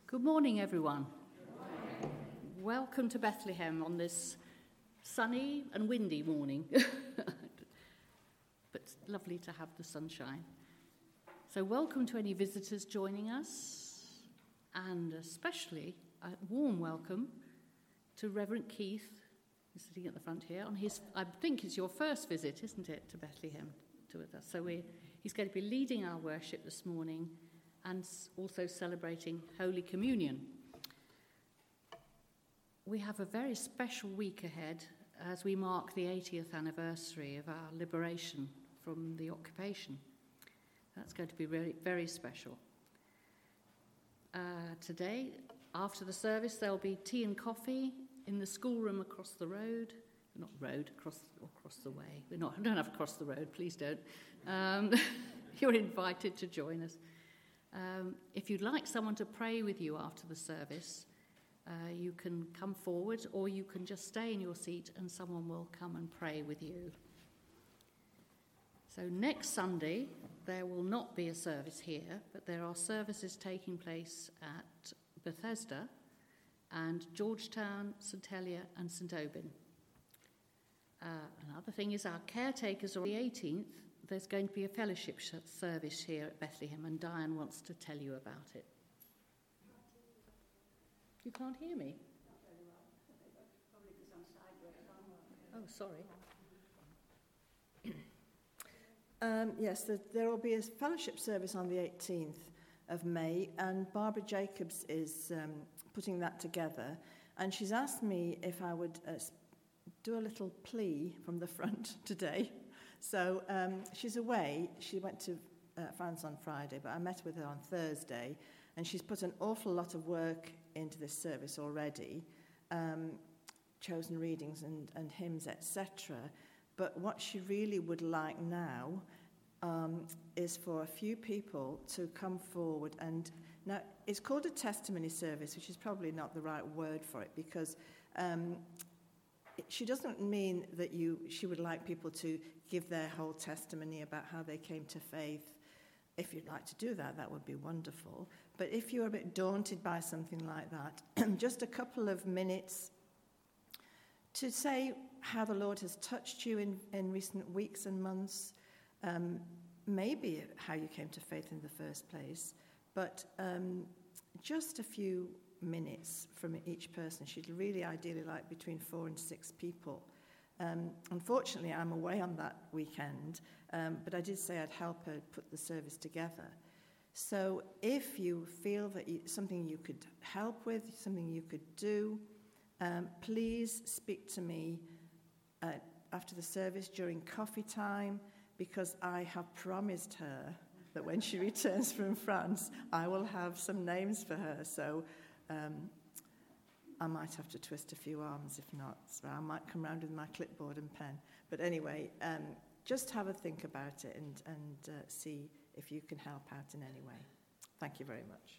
Good morning, everyone. Welcome to Bethlehem on this sunny and windy morning. But lovely to have the sunshine. So welcome to any visitors joining us, and especially a warm welcome to Reverend Keith, who's sitting at the front here. I think it's your first visit, isn't it, to Bethlehem with us? So he's going to be leading our worship this morning and also celebrating Holy Communion. We have a very special week ahead as we mark the 80th anniversary of our liberation from the occupation. That's going to be very, very special. Today, after the service, there'll be tea and coffee in the schoolroom across the road. Not road, across the way. We don't have to cross the road, please don't. You're invited to join us. If you'd like someone to pray with you after the service, you can come forward, or you can just stay in your seat and someone will come and pray with you. So next Sunday, there will not be a service here, but there are services taking place at Bethesda and Georgetown, St Helier and St Aubin. Another thing is our caretakers on the 18th. There's going to be a fellowship service here at Bethlehem, and Diane wants to tell you about it. You can't hear me? Not very well. Probably because I'm sideways. Oh, sorry. Yes, there will be a fellowship service on the 18th of May, and Barbara Jacobs is putting that together. And she's asked me if I would do a little plea from the front today. So she's away. She went to France on Friday, but I met with her on Thursday, and she's put an awful lot of work into this service already, chosen readings and hymns, etc. But what she really would like now is for a few people to come forward. And now it's called a testimony service, which is probably not the right word for it, because she doesn't mean that she would like people to give their whole testimony about how they came to faith. If you'd like to do that, that would be wonderful. But if you're a bit daunted by something like that, just a couple of minutes to say how the Lord has touched you in recent weeks and months, maybe how you came to faith in the first place, but just a few minutes from each person. She'd really ideally like between 4 and 6 people. Unfortunately, I'm away on that weekend, but I did say I'd help her put the service together. So if you feel that something you could help with, something you could do, please speak to me after the service during coffee time, because I have promised her that when she returns from France, I will have some names for her. So I might have to twist a few arms if not. So I might come round with my clipboard and pen. But anyway, just have a think about it and see if you can help out in any way. Thank you very much.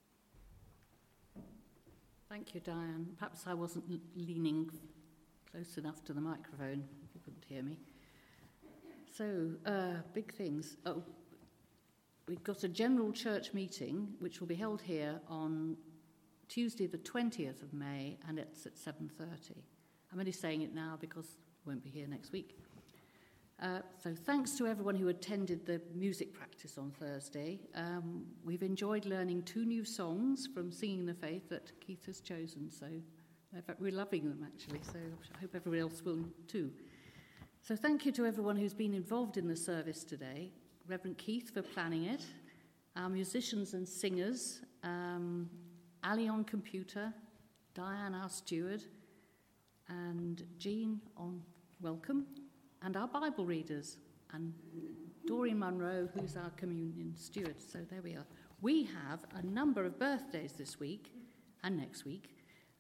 Thank you, Diane. Perhaps I wasn't leaning close enough to the microphone. You couldn't hear me. So, big things. Oh, we've got a general church meeting, which will be held here on Tuesday the 20th of May, and it's at 7:30. I'm only saying it now because I won't be here next week. So thanks to everyone who attended the music practice on Thursday. We've enjoyed learning 2 new songs from Singing the Faith that Keith has chosen, so we're loving them actually, so I hope everyone else will too. So thank you to everyone who's been involved in the service today. Reverend Keith for planning it, our musicians and singers, Ali on computer, Diane our steward, and Jean on welcome, and our Bible readers, and Doreen Munro, who's our communion steward. So there we are. We have a number of birthdays this week and next week.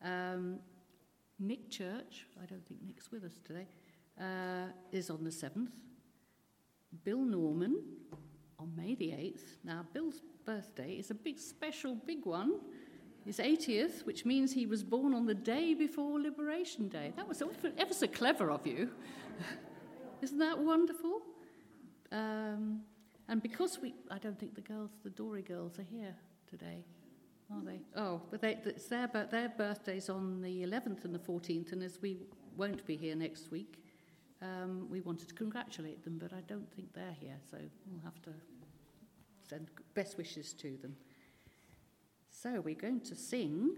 Nick Church, I don't think Nick's with us today, is on the 7th. Bill Norman on May the 8th. Now, Bill's birthday is a big one. His 80th, which means he was born on the day before Liberation Day. That was ever so clever of you. Isn't that wonderful? And because I don't think the Dory girls are here today. Are they? Oh, but it's their birthday's on the 11th and the 14th, and as we won't be here next week, we wanted to congratulate them, but I don't think they're here, so we'll have to send best wishes to them. So we're going to sing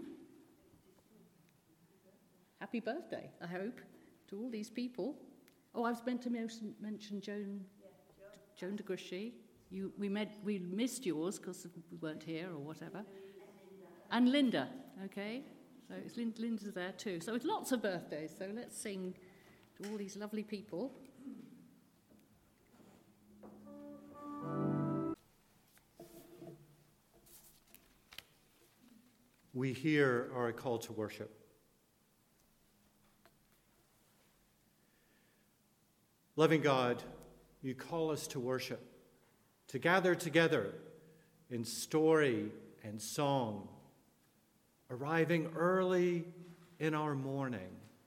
Happy Birthday, I hope, to all these people. Oh, I was meant to mention Joan de Grouchy. We missed yours because we weren't here or whatever. And Linda, okay? So it's Linda's there too. So it's lots of birthdays, so let's sing to all these lovely people. We here are a call to worship. Loving God, you call us to worship, to gather together in story and song, arriving early in our morning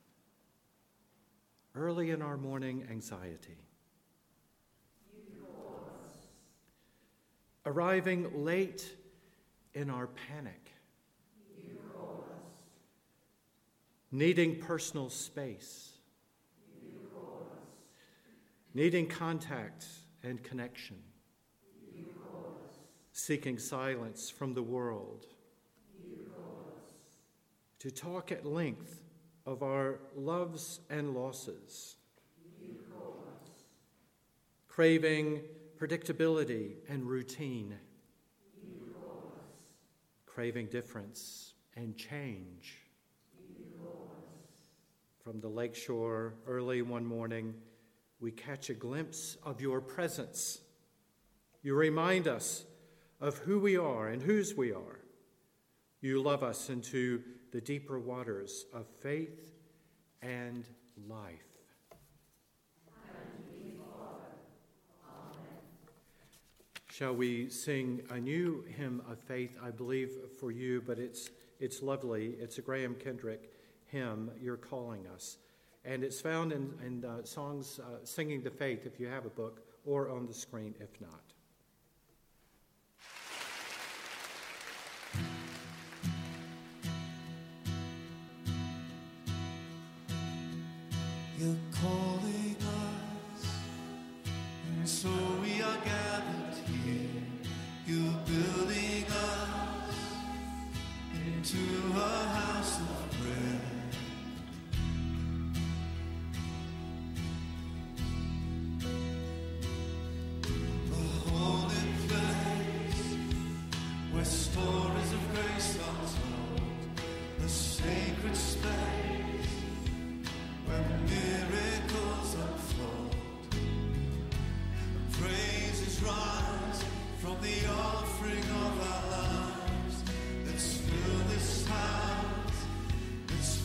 anxiety. Arriving late in our panic. Needing personal space. Needing contact and connection. Seeking silence from the world. To talk at length of our loves and losses. Craving predictability and routine. Craving difference and change. From the lakeshore early one morning, we catch a glimpse of your presence. You remind us of who we are and whose we are. You love us into the deeper waters of faith and life. Shall we sing a new hymn of faith, I believe, for you, but it's lovely. It's a Graham Kendrick hymn, You're Calling Us. And it's found in songs Singing the Faith, if you have a book, or on the screen if not. You're calling us, and so we are gathered here. You're building us into a house of prayer. A holy place where stories of grace are told, a sacred space where miracles unfold. Praises rise from the offering of our lives. Let's fill this house. Let's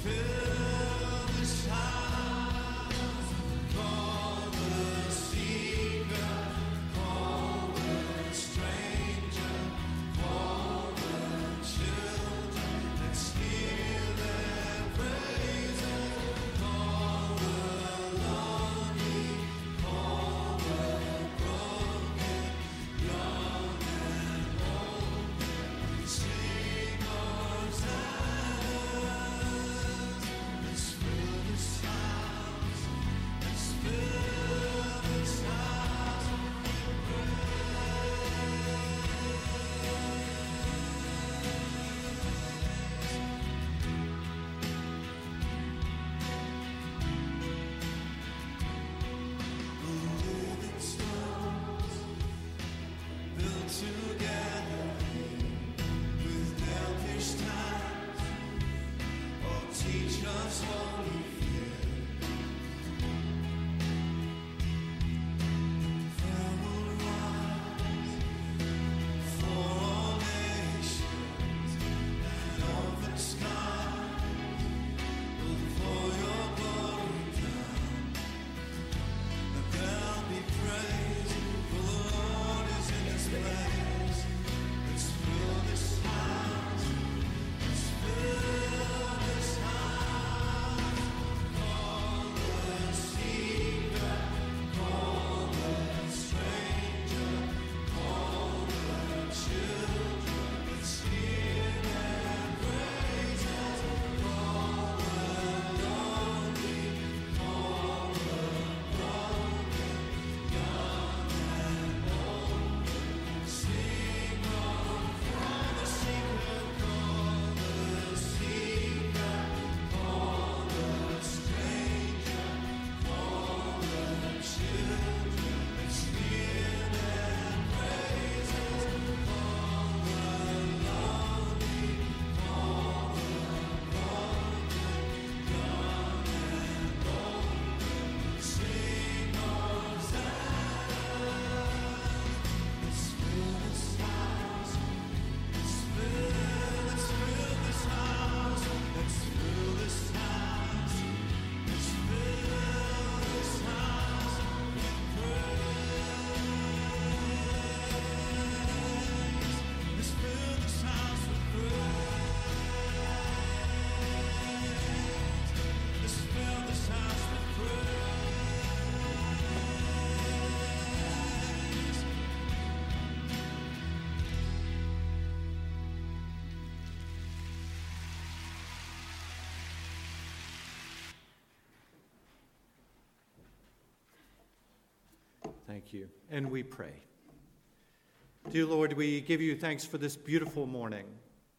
Thank you. And we pray. Dear Lord, we give you thanks for this beautiful morning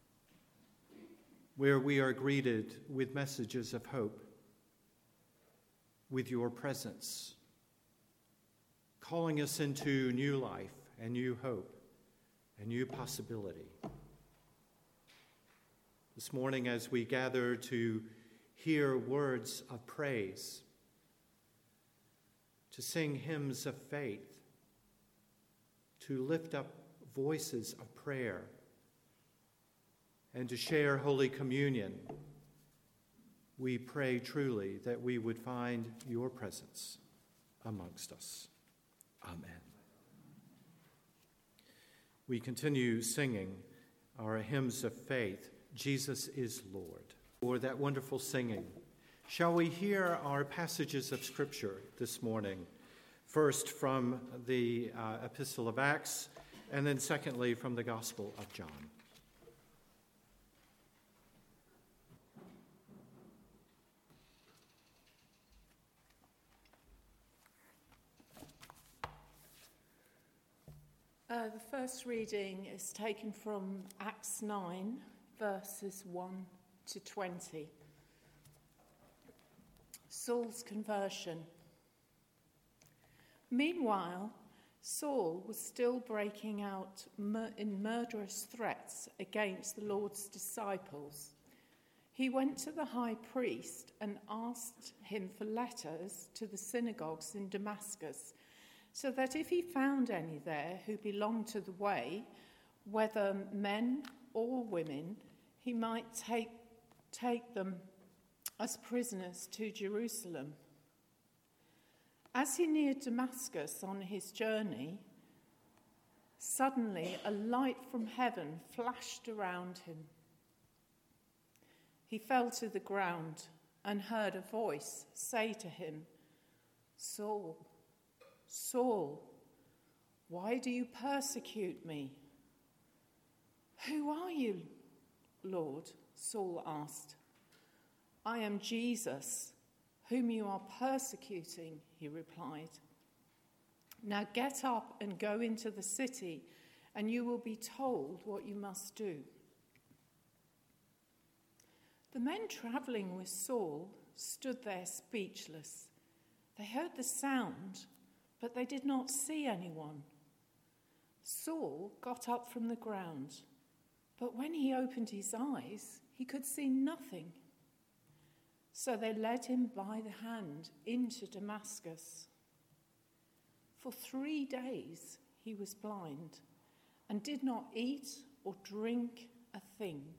where we are greeted with messages of hope, with your presence, calling us into new life and new hope and new possibility. This morning, as we gather to hear words of praise, to sing hymns of faith, to lift up voices of prayer, and to share Holy Communion, we pray truly that we would find your presence amongst us. Amen. We continue singing our hymns of faith, Jesus is Lord. For that wonderful singing, shall we hear our passages of Scripture this morning? First from the Epistle of Acts, and then secondly from the Gospel of John. The first reading is taken from Acts 9, verses 1 to 20. Saul's conversion. Meanwhile, Saul was still breaking out in murderous threats against the Lord's disciples. He went to the high priest and asked him for letters to the synagogues in Damascus, so that if he found any there who belonged to the way, whether men or women, he might take them as prisoners to Jerusalem. As he neared Damascus on his journey, suddenly a light from heaven flashed around him. He fell to the ground and heard a voice say to him, "Saul, Saul, why do you persecute me?" "Who are you, Lord?" Saul asked. "I am Jesus, whom you are persecuting," he replied. "Now get up and go into the city, and you will be told what you must do." The men travelling with Saul stood there speechless. They heard the sound, but they did not see anyone. Saul got up from the ground, but when he opened his eyes, he could see nothing. So they led him by the hand into Damascus. For 3 days he was blind and did not eat or drink a thing.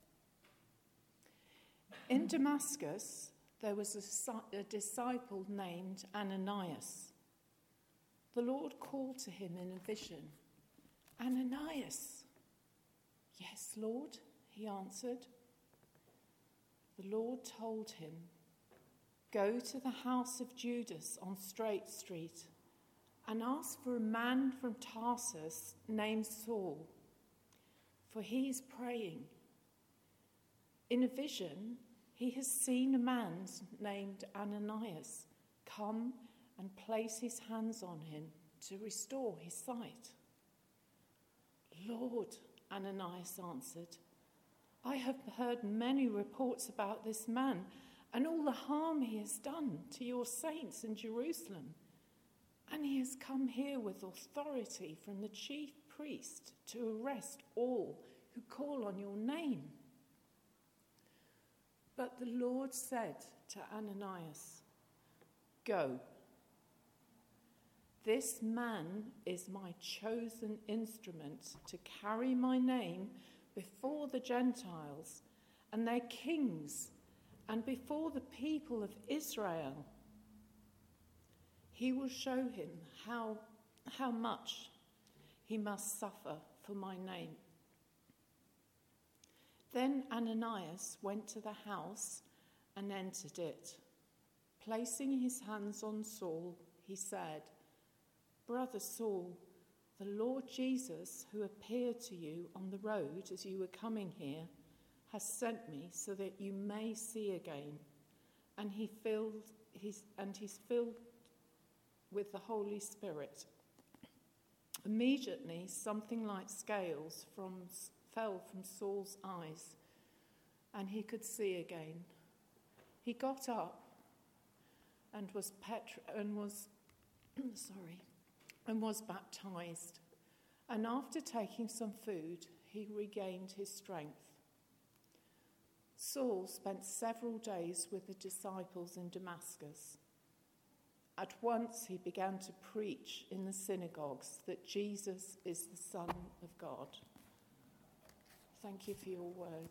In Damascus there was a disciple named Ananias. The Lord called to him in a vision, "Ananias." "Yes, Lord," he answered. The Lord told him, "Go to the house of Judas on Straight Street and ask for a man from Tarsus named Saul, for he is praying. In a vision, he has seen a man named Ananias come and place his hands on him to restore his sight." "Lord," Ananias answered, "I have heard many reports about this man and all the harm he has done to your saints in Jerusalem. And he has come here with authority from the chief priest to arrest all who call on your name." But the Lord said to Ananias, "Go. This man is my chosen instrument to carry my name before the Gentiles and their kings and before the people of Israel. He will show him how much he must suffer for my name." Then Ananias went to the house and entered it. Placing his hands on Saul, he said, "Brother Saul, the Lord Jesus, who appeared to you on the road as you were coming here, has sent me so that you may see again." And he's filled with the Holy Spirit. Immediately, something like scales fell from Saul's eyes, and he could see again. He got up and was baptized, and after taking some food, he regained his strength. Saul spent several days with the disciples in Damascus. At once he began to preach in the synagogues that Jesus is the Son of God. Thank you for your word.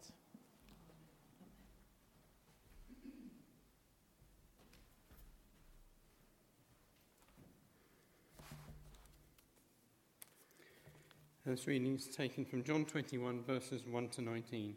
This reading is taken from John 21, verses 1 to 19.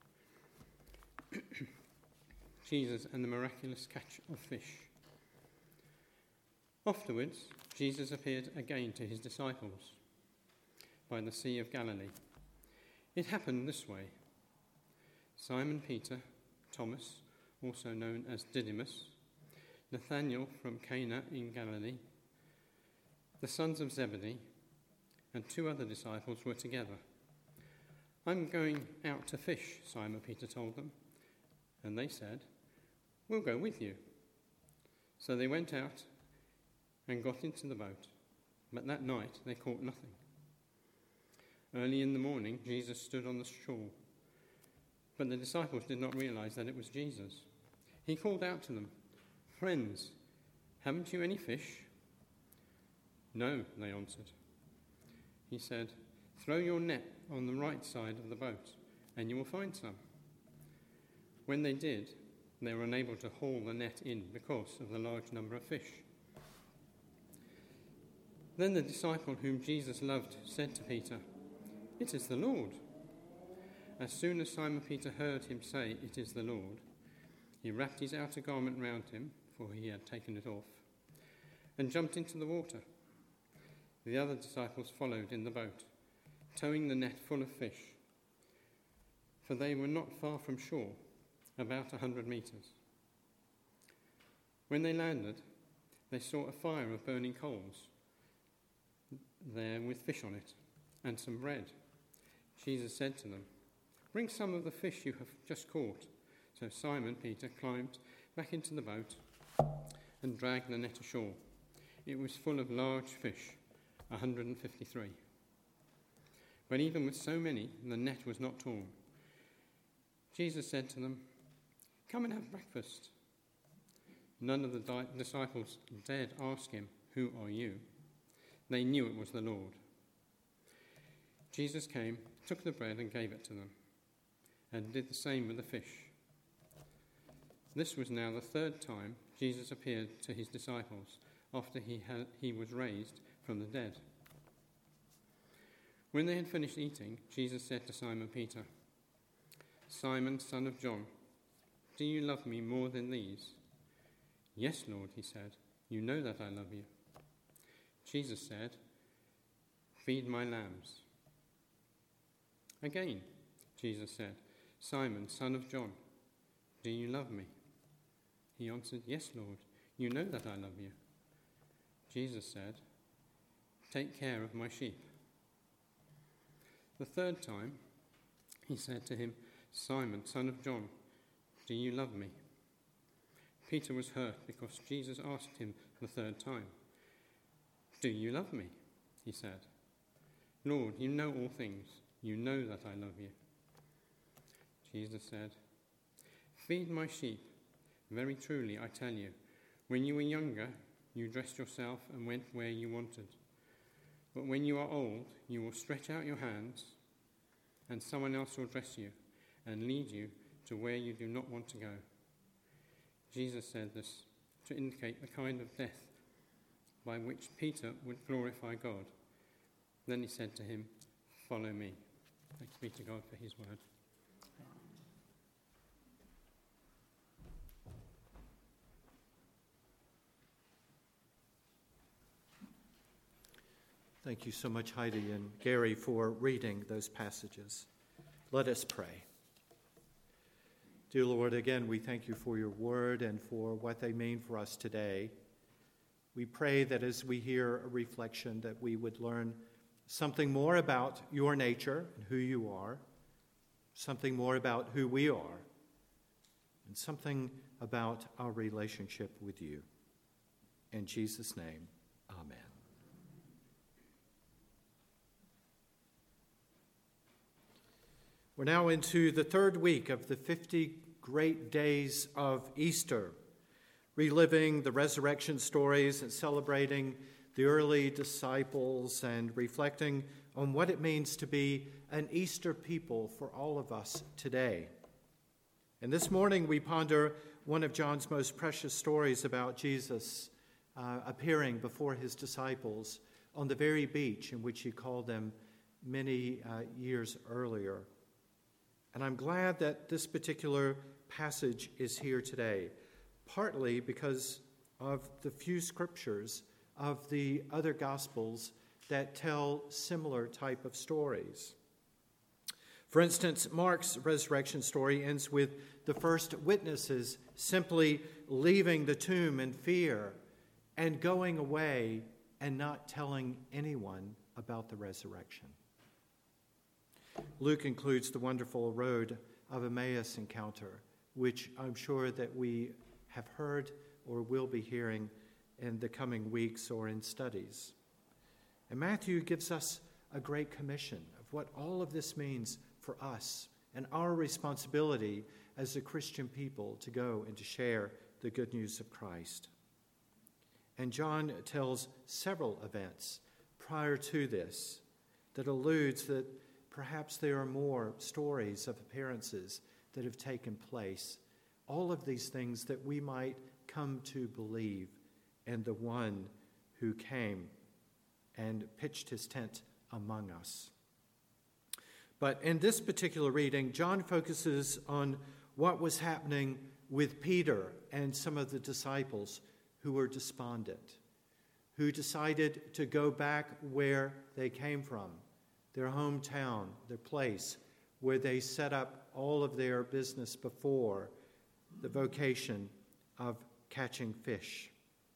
Jesus and the miraculous catch of fish. Afterwards, Jesus appeared again to his disciples by the Sea of Galilee. It happened this way. Simon Peter, Thomas, also known as Didymus, Nathanael from Cana in Galilee, the sons of Zebedee, and 2 other disciples were together. "I'm going out to fish," Simon Peter told them. And they said, "We'll go with you." So they went out and got into the boat, but that night they caught nothing. Early in the morning, Jesus stood on the shore, but the disciples did not realize that it was Jesus. He called out to them, "Friends, haven't you any fish?" "No," they answered. He said, "Throw your net on the right side of the boat, and you will find some." When they did, they were unable to haul the net in because of the large number of fish. Then the disciple whom Jesus loved said to Peter, "It is the Lord." As soon as Simon Peter heard him say, "It is the Lord," he wrapped his outer garment round him, for he had taken it off, and jumped into the water. The other disciples followed in the boat, towing the net full of fish, for they were not far from shore, about 100 meters. When they landed, they saw a fire of burning coals there with fish on it and some bread. Jesus said to them, "Bring some of the fish you have just caught." So Simon Peter climbed back into the boat and dragged the net ashore. It was full of large fish, 153. But even with so many, the net was not torn. Jesus said to them, "Come and have breakfast." None of the disciples dared ask him, "Who are you?" They knew it was the Lord. Jesus came, took the bread and gave it to them, and did the same with the fish. This was now the 3rd time Jesus appeared to his disciples after he was raised from the dead. When they had finished eating, Jesus said to Simon Peter, "Simon, son of John, do you love me more than these?" "Yes, Lord," he said, "you know that I love you." Jesus said, "Feed my lambs." Again, Jesus said, "Simon, son of John, do you love me?" He answered, "Yes, Lord, you know that I love you." Jesus said, "Take care of my sheep." The 3rd time, he said to him, "Simon, son of John, do you love me?" Peter was hurt because Jesus asked him the 3rd time. "Do you love me?" he said. "Lord, you know all things. You know that I love you." Jesus said, "Feed my sheep. Very truly, I tell you, when you were younger, you dressed yourself and went where you wanted. But when you are old, you will stretch out your hands, and someone else will dress you and lead you to where you do not want to go." Jesus said this to indicate the kind of death by which Peter would glorify God. Then he said to him, "Follow me." Thanks be to God for his word. Thank you so much, Heidi and Gary, for reading those passages. Let us pray. Dear Lord, again, we thank you for your word and for what they mean for us today. We pray that as we hear a reflection that we would learn something more about your nature and who you are, something more about who we are, and something about our relationship with you. In Jesus' name, amen. We're now into the third week of the 50 great days of Easter, reliving the resurrection stories and celebrating the early disciples and reflecting on what it means to be an Easter people for all of us today. And this morning we ponder one of John's most precious stories about Jesus appearing before his disciples on the very beach in which he called them many years earlier. And I'm glad that this particular passage is here today, partly because of the few scriptures of the other Gospels that tell similar type of stories. For instance, Mark's resurrection story ends with the first witnesses simply leaving the tomb in fear and going away and not telling anyone about the resurrection. Luke includes the wonderful Road of Emmaus encounter, which I'm sure that we have heard or will be hearing in the coming weeks or in studies. And Matthew gives us a great commission of what all of this means for us and our responsibility as a Christian people to go and to share the good news of Christ. And John tells several events prior to this that alludes that perhaps there are more stories of appearances that have taken place. All of these things that we might come to believe in the one who came and pitched his tent among us. But in this particular reading, John focuses on what was happening with Peter and some of the disciples who were despondent, who decided to go back where they came from, their hometown, their place, where they set up all of their business before, the vocation of catching fish.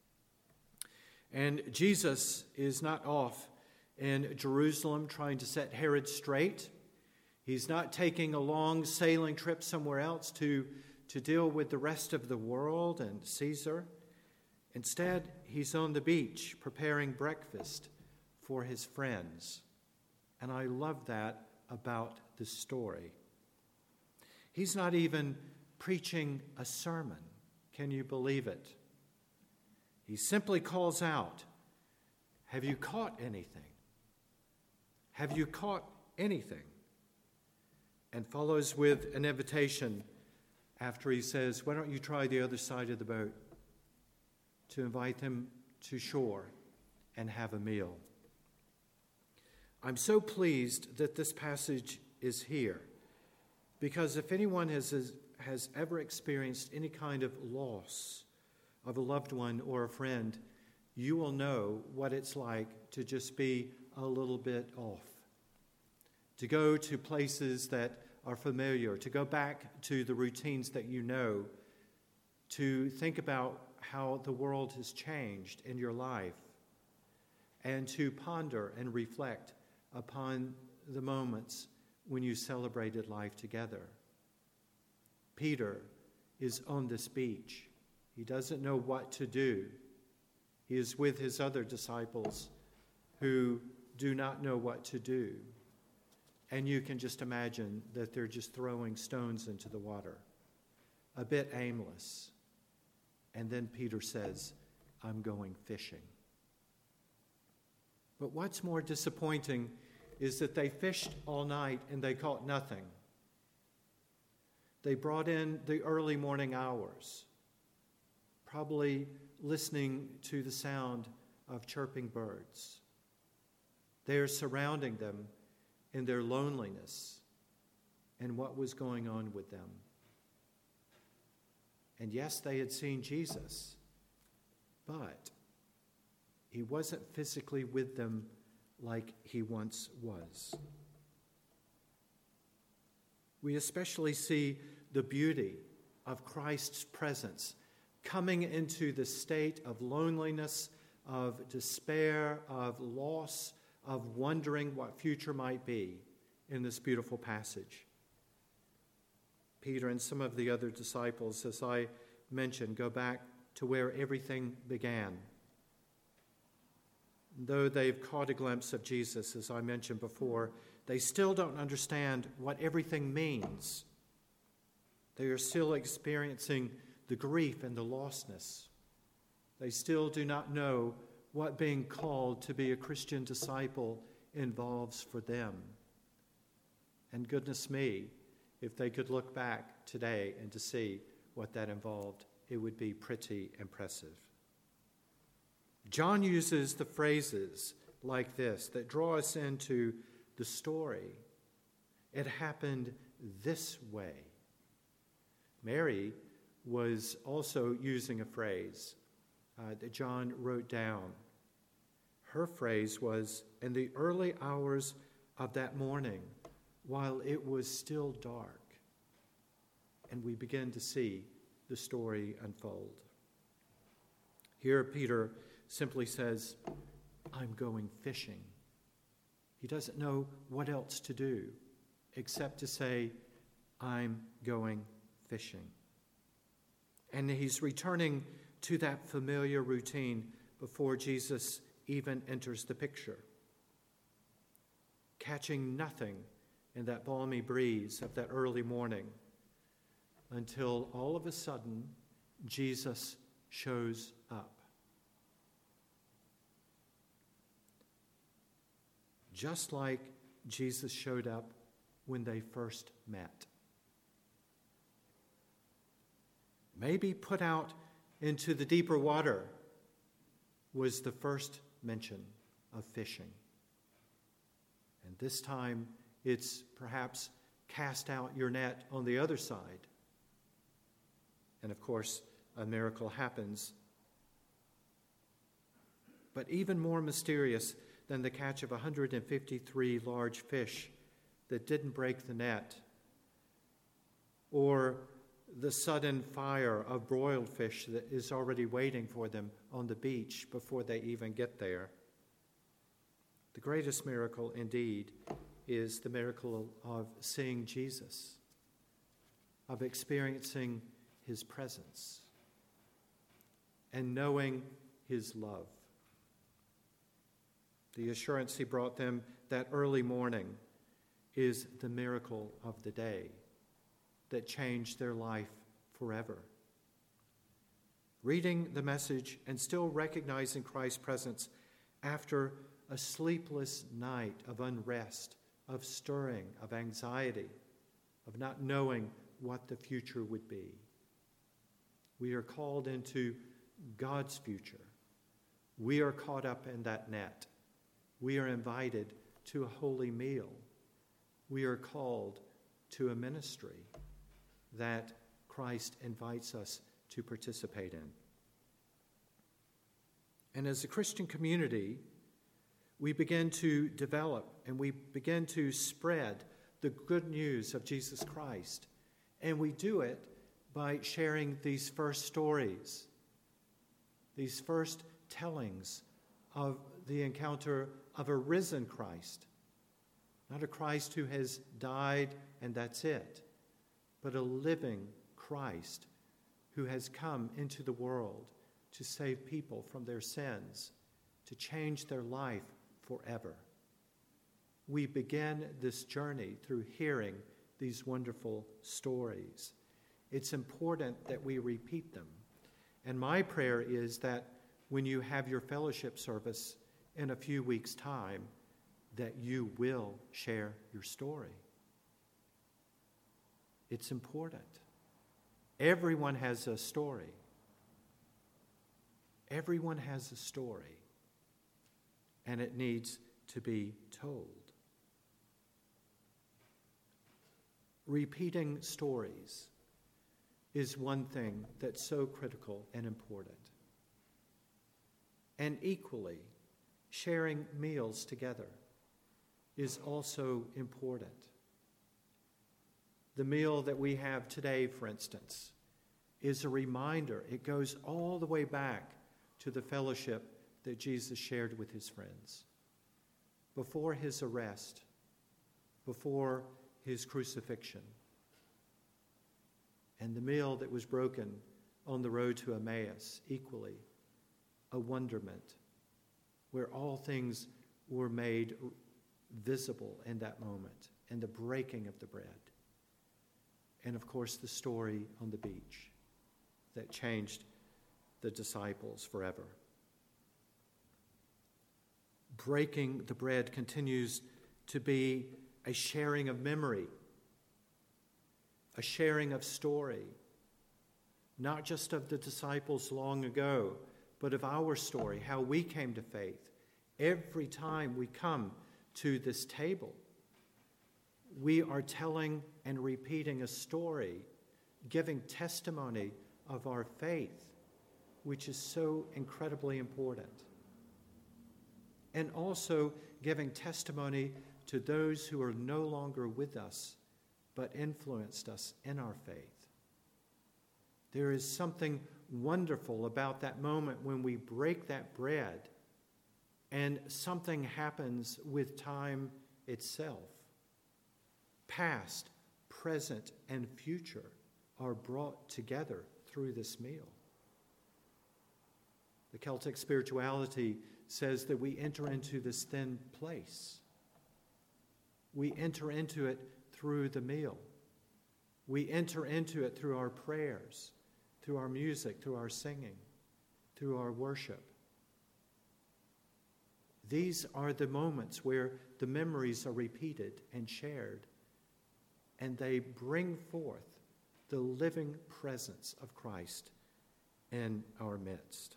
And Jesus is not off in Jerusalem trying to set Herod straight. He's not taking a long sailing trip somewhere else to deal with the rest of the world and Caesar. Instead, he's on the beach preparing breakfast for his friends. And I love that about this story. He's not even preaching a sermon. Can you believe it? He simply calls out, "Have you caught anything? Have you caught anything?" And follows with an invitation after he says, "Why don't you try the other side of the boat?" to invite them to shore and have a meal. I'm so pleased that this passage is here, because if anyone has ever experienced any kind of loss of a loved one or a friend, you will know what it's like to just be a little bit off, to go to places that are familiar, to go back to the routines that you know, to think about how the world has changed in your life, and to ponder and reflect upon the moments when you celebrated life together. Peter is on this beach. He doesn't know what to do. He is with his other disciples who do not know what to do. And you can just imagine that they're just throwing stones into the water, a bit aimless. And then Peter says, "I'm going fishing." But what's more disappointing is that they fished all night and they caught nothing. They brought in the early morning hours, probably listening to the sound of chirping birds. They are surrounding them in their loneliness and what was going on with them. And yes, they had seen Jesus, but he wasn't physically with them like he once was. We especially see the beauty of Christ's presence coming into the state of loneliness, of despair, of loss, of wondering what future might be in this beautiful passage. Peter and some of the other disciples, as I mentioned, go back to where everything began. Though they've caught a glimpse of Jesus, as I mentioned before, they still don't understand what everything means. They are still experiencing the grief and the lostness. They still do not know what being called to be a Christian disciple involves for them. And goodness me, if they could look back today and to see what that involved, it would be pretty impressive. John uses the phrases like this that draw us into the story. It happened this way. Mary was also using a phrase that John wrote down. Her phrase was, in the early hours of that morning, while it was still dark. And we begin to see the story unfold. Here, Peter simply says, I'm going fishing. He doesn't know what else to do except to say, I'm going fishing. And he's returning to that familiar routine before Jesus even enters the picture. Catching nothing in that balmy breeze of that early morning until all of a sudden Jesus shows up. Just like Jesus showed up when they first met. Maybe put out into the deeper water was the first mention of fishing. And this time it's perhaps cast out your net on the other side. And of course, a miracle happens. But even more mysterious than the catch of 153 large fish that didn't break the net, or the sudden fire of broiled fish that is already waiting for them on the beach before they even get there. The greatest miracle indeed is the miracle of seeing Jesus, of experiencing his presence, and knowing his love. The assurance he brought them that early morning is the miracle of the day that changed their life forever. Reading the message and still recognizing Christ's presence after a sleepless night of unrest, of stirring, of anxiety, of not knowing what the future would be. We are called into God's future. We are caught up in that net. We are invited to a holy meal. We are called to a ministry that Christ invites us to participate in. And as a Christian community, we begin to develop and we begin to spread the good news of Jesus Christ. And we do it by sharing these first stories, these first tellings of the encounter of a risen Christ. Not a Christ who has died and that's it, but a living Christ who has come into the world to save people from their sins, to change their life forever. We begin this journey through hearing these wonderful stories. It's important that we repeat them. And my prayer is that when you have your fellowship service in a few weeks' time, that you will share your story. It's important. Everyone has a story. Everyone has a story. And it needs to be told. Repeating stories is one thing that's so critical and important. And equally, sharing meals together is also important. The meal that we have today, for instance, is a reminder. It goes all the way back to the fellowship that Jesus shared with his friends before his arrest, before his crucifixion, and the meal that was broken on the road to Emmaus, equally a wonderment, where all things were made visible in that moment, and the breaking of the bread. And of course, the story on the beach that changed the disciples forever. Breaking the bread continues to be a sharing of memory, a sharing of story, not just of the disciples long ago, but of our story, how we came to faith. Every time we come to this table, we are telling and repeating a story, giving testimony of our faith, which is so incredibly important. And also giving testimony to those who are no longer with us, but influenced us in our faith. There is something wonderful about that moment when we break that bread and something happens with time itself. Past, present, and future are brought together through this meal. The Celtic spirituality says that we enter into this thin place. We enter into it through the meal. We enter into it through our prayers, through our music, through our singing, through our worship. These are the moments where the memories are repeated and shared, and they bring forth the living presence of Christ in our midst.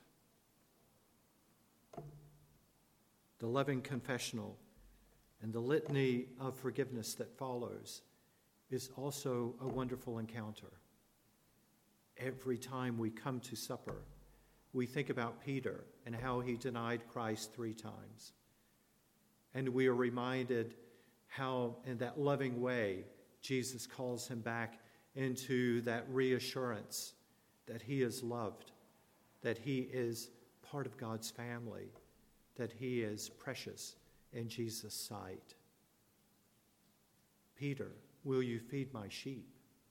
The loving confessional and the litany of forgiveness that follows is also a wonderful encounter. Every time we come to supper, we think about Peter and how he denied Christ 3 times. And we are reminded how, in that loving way, Jesus calls him back into that reassurance that he is loved, that he is part of God's family, that he is precious in Jesus' sight. Peter, will you feed my sheep?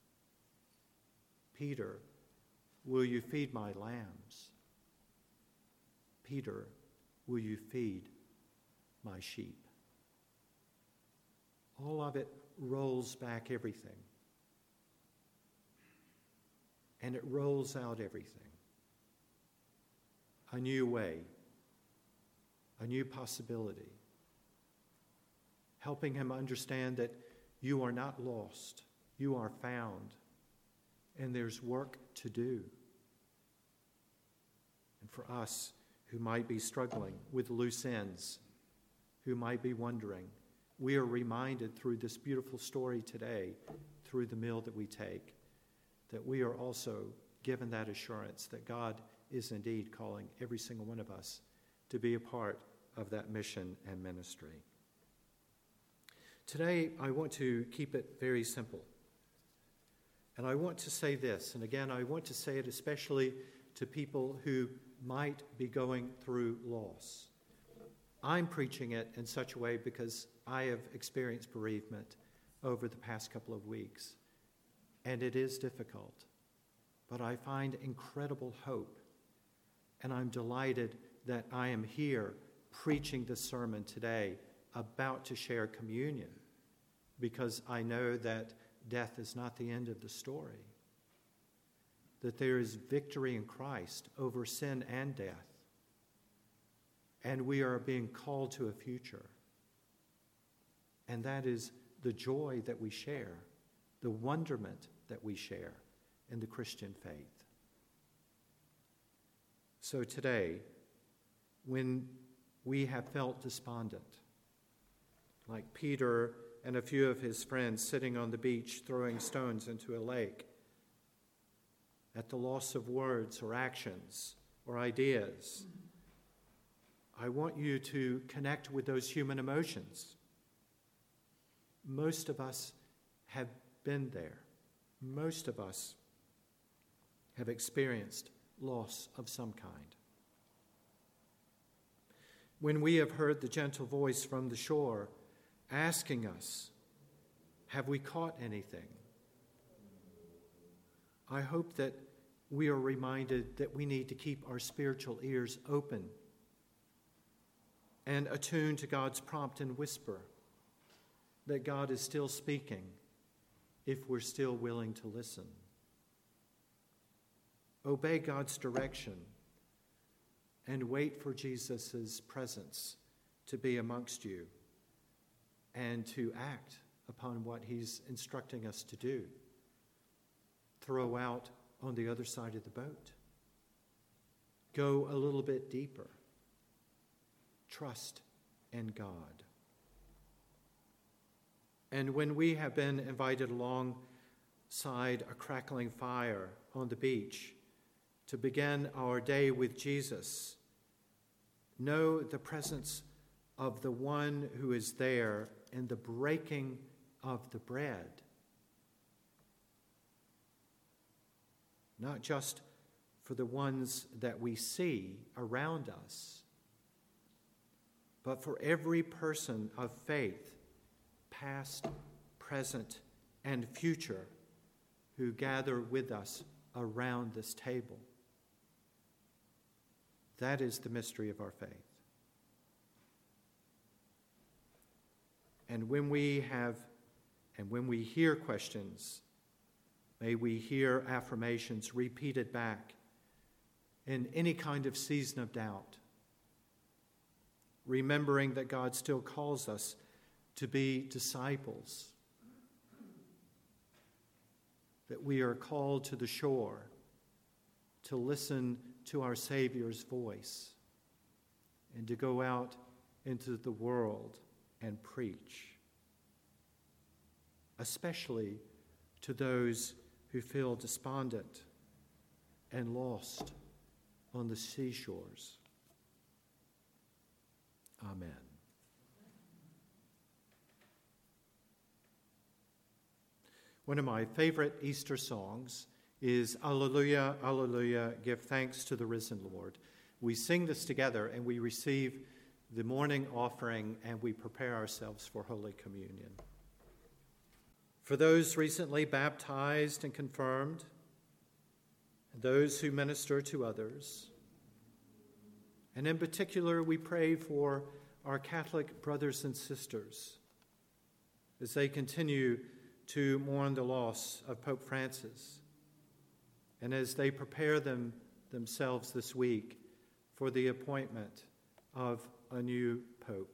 Peter, will you feed my lambs? Peter, will you feed my sheep? All of it rolls back everything. And it rolls out everything. A new way, a new possibility. Helping him understand that you are not lost, you are found, and there's work to do. And for us who might be struggling with loose ends, who might be wondering, we are reminded through this beautiful story today, through the meal that we take, that we are also given that assurance that God is indeed calling every single one of us to be a part of that mission and ministry. Today, I want to keep it very simple. And I want to say this, and again, I want to say it especially to people who might be going through loss. I'm preaching it in such a way because I have experienced bereavement over the past couple of weeks. And it is difficult, but I find incredible hope. And I'm delighted that I am here preaching this sermon today, about to share communion, because I know that death is not the end of the story, that there is victory in Christ over sin and death, and we are being called to a future. And that is the joy that we share, the wonderment that we share in the Christian faith. So today, when we have felt despondent, like Peter and a few of his friends sitting on the beach throwing stones into a lake, at the loss of words or actions or ideas, I want you to connect with those human emotions. Most of us have been there. Most of us have experienced loss of some kind. when we have heard the gentle voice from the shore asking us, have we caught anything? I hope that we are reminded that we need to keep our spiritual ears open and attuned to God's prompt and whisper, that God is still speaking if we're still willing to listen. Obey God's direction and wait for Jesus' presence to be amongst you and to act upon what he's instructing us to do. Throw out on the other side of the boat. Go a little bit deeper. Trust in God. And when we have been invited alongside a crackling fire on the beach to begin our day with Jesus, know the presence of the one who is there in the breaking of the bread. Not just for the ones that we see around us, but for every person of faith, past, present, and future, who gather with us around this table. That is the mystery of our faith. And when we hear questions, may we hear affirmations repeated back in any kind of season of doubt, remembering that God still calls us to be disciples, that we are called to the shore to listen to our Savior's voice and to go out into the world and preach, especially to those who feel despondent and lost on the seashores. Amen. One of my favorite Easter songs is Alleluia, Alleluia, give thanks to the risen Lord. We sing this together and we receive the morning offering and we prepare ourselves for Holy Communion. For those recently baptized and confirmed, and those who minister to others, and in particular we pray for our Catholic brothers and sisters as they continue to mourn the loss of Pope Francis, and as they prepare themselves this week for the appointment of a new pope.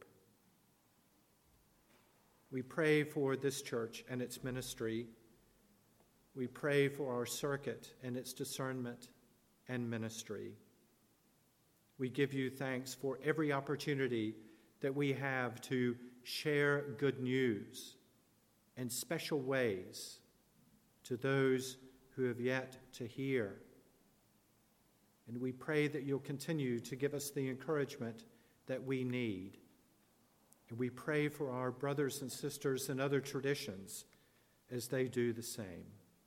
We pray for this church and its ministry. We pray for our circuit and its discernment and ministry. We give you thanks for every opportunity that we have to share good news in special ways to those who have yet to hear. And we pray that you'll continue to give us the encouragement that we need. And we pray for our brothers and sisters in other traditions as they do the same.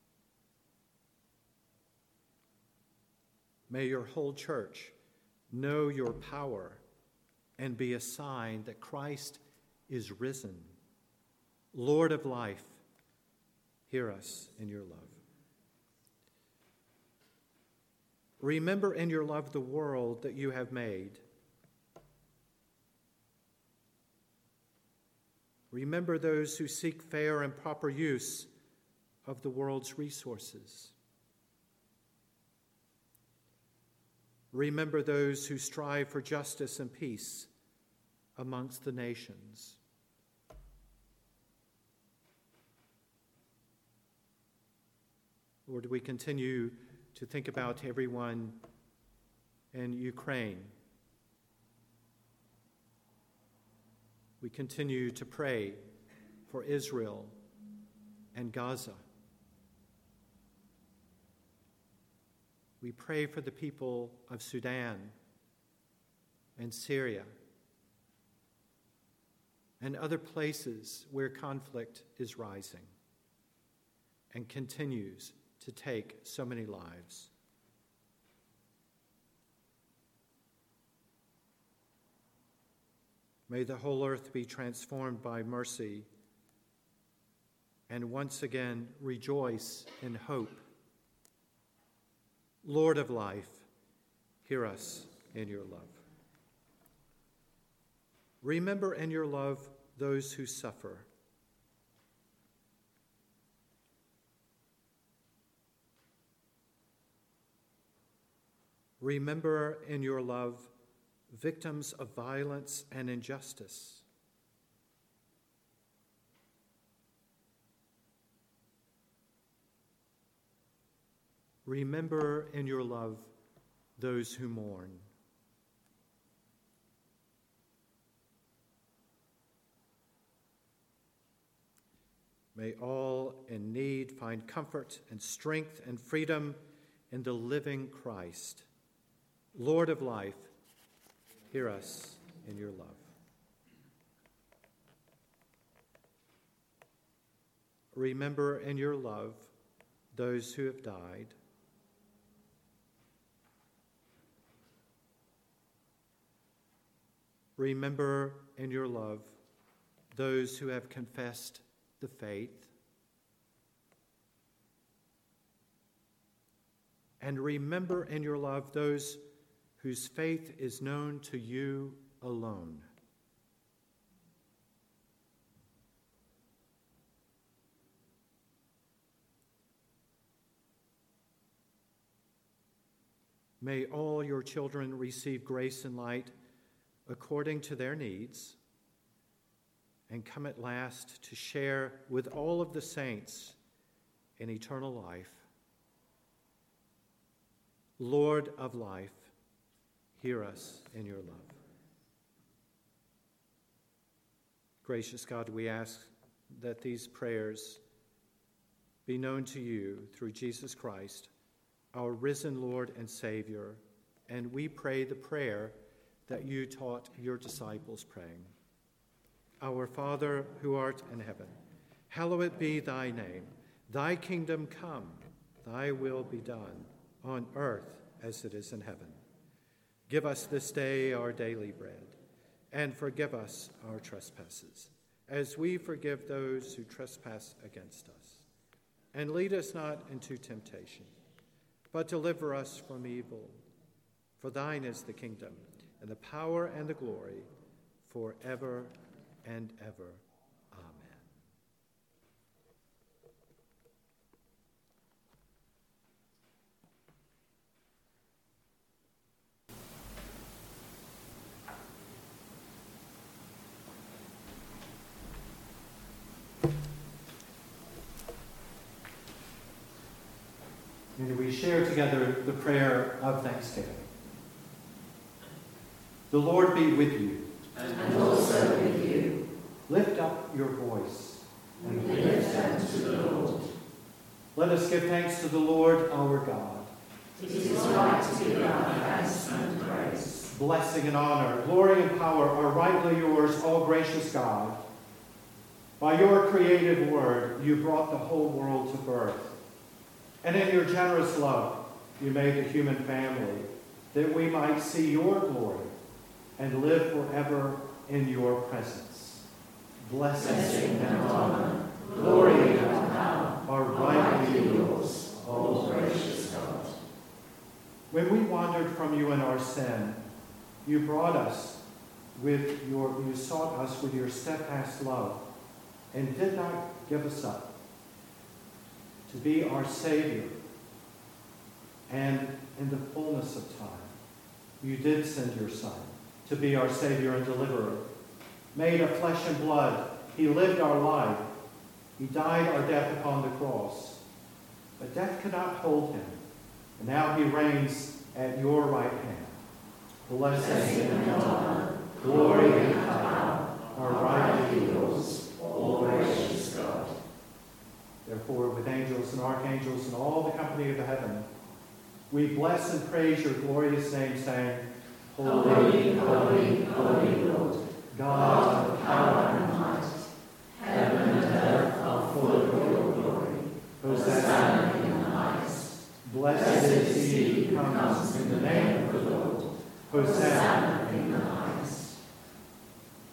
May your whole church know your power and be a sign that Christ is risen. Lord of life, hear us in your love. Remember in your love the world that you have made. Remember those who seek fair and proper use of the world's resources. Remember those who strive for justice and peace amongst the nations. Lord, we continue to think about everyone in Ukraine. We continue to pray for Israel and Gaza. We pray for the people of Sudan and Syria and other places where conflict is rising and continues to take so many lives. May the whole earth be transformed by mercy and once again rejoice in hope. Lord of life, hear us in your love. Remember in your love those who suffer. Remember in your love victims of violence and injustice. Remember in your love those who mourn. May all in need find comfort and strength and freedom in the living Christ. Lord of life, hear us in your love. Remember in your love those who have died. Remember in your love those who have confessed the faith. And remember in your love those whose faith is known to you alone. May all your children receive grace and light according to their needs, and come at last to share with all of the saints in eternal life. Lord of life, hear us in your love. Gracious God, we ask that these prayers be known to you through Jesus Christ, our risen Lord and Savior, and we pray the prayer that you taught your disciples praying. Our Father, who art in heaven, hallowed be thy name. Thy kingdom come, thy will be done, on earth as it is in heaven. Give us this day our daily bread, and forgive us our trespasses, as we forgive those who trespass against us. And lead us not into temptation, but deliver us from evil. For thine is the kingdom, and the power and the glory, forever and ever. Amen. And we share together the prayer of thanksgiving. The Lord be with you. And also with you. Lift up your voice. And we give thanks to the Lord. Let us give thanks to the Lord our God. It is right to give our thanks and praise. Blessing and honor, glory and power are rightly yours, all gracious God. By your creative word, you brought the whole world to birth. And in your generous love, you made the human family, that we might see your glory and live forever in your presence. Blessing and honor, glory and power are rightly yours, all gracious God. When we wandered from you in our sin, you brought us you sought us with your steadfast love, and did not give us up, to be our Savior. And in the fullness of time, you did send your Son to be our Savior and Deliverer. Made of flesh and blood, he lived our life. He died our death upon the cross. But death could not hold him. And now he reigns at your right hand. Blessing and honor, glory and power are rightly yours, all gracious God. Therefore, with angels and archangels and all the company of the heaven, we bless and praise your glorious name, saying, Holy, holy, holy Lord, God of power and might, heaven and earth are full of your glory. Hosanna in the highest. Blessed is he who comes in the name of the Lord. Hosanna in the highest.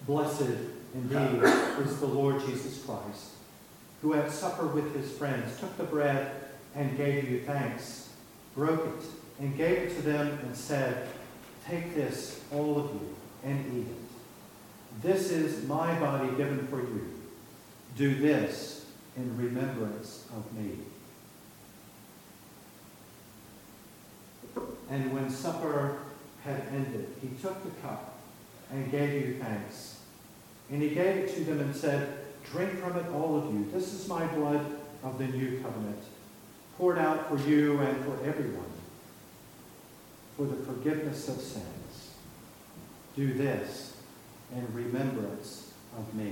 Blessed indeed is the Lord Jesus Christ, who at supper with his friends took the bread and gave you thanks, broke it, and gave it to them and said, "Take this, all of you, and eat it. This is my body given for you. Do this in remembrance of me." And when supper had ended, he took the cup and gave you thanks. And he gave it to them and said, "Drink from it, all of you. This is my blood of the new covenant, poured out for you and for everyone, for the forgiveness of sins. Do this in remembrance of me."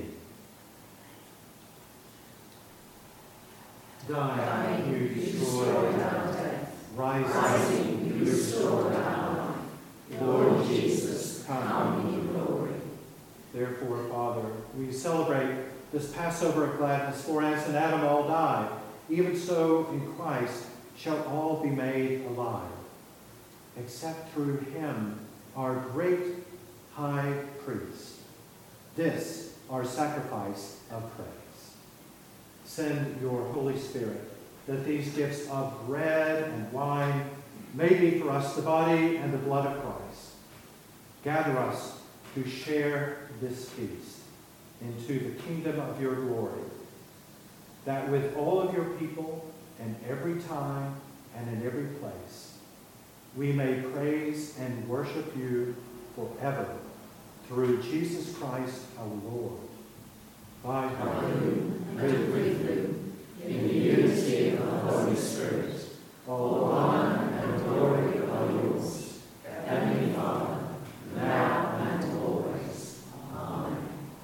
Dying, you destroyed our death. Rising, you restored our life. Lord Jesus, come in glory. Therefore, Father, we celebrate this Passover of gladness, for as in Adam all died, even so in Christ shall all be made alive, except through him, our great high priest. This, our sacrifice of praise. Send your Holy Spirit, that these gifts of bread and wine may be for us the body and the blood of Christ. Gather us to share this feast into the kingdom of your glory, that with all of your people in every time and in every place, we may praise and worship you forever through Jesus Christ our Lord. By whom, and with whom, in the unity of the Holy Spirit, all honor and glory are yours, Heavenly Father, now and always. Amen.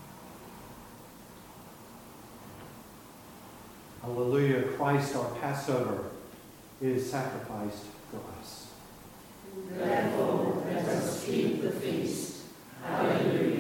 Hallelujah. Christ, our Passover, is sacrificed for us. Therefore, let us keep the feast. Hallelujah.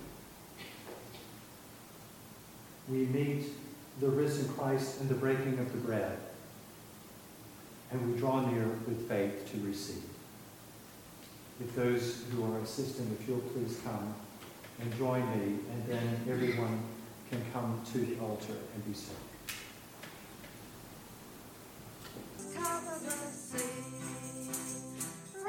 We meet the risen Christ in the breaking of the bread, and we draw near with faith to receive. If those who are assisting, if you'll please come and join me, and then everyone can come to the altar and be saved.